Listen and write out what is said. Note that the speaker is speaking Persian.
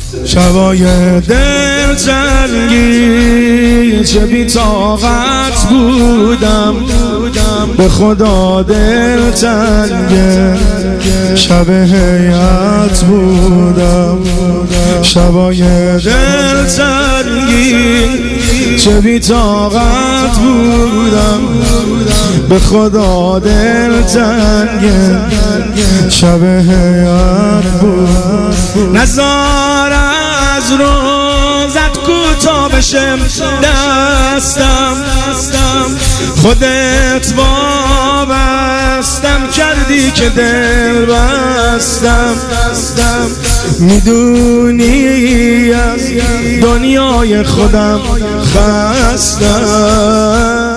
شبای دلتنگی چه بی طاقت بودم، به خدا دلتنگ شب هیئت بودم. شبای دلتنگی چه بی طاقت بودم، به خدا دلتنگ شب هیئت بودم. نزار از روزت کوتاه بشم دستم، خودت وابستم کردی که دل بستم. میدونی از دنیای خودم خستم.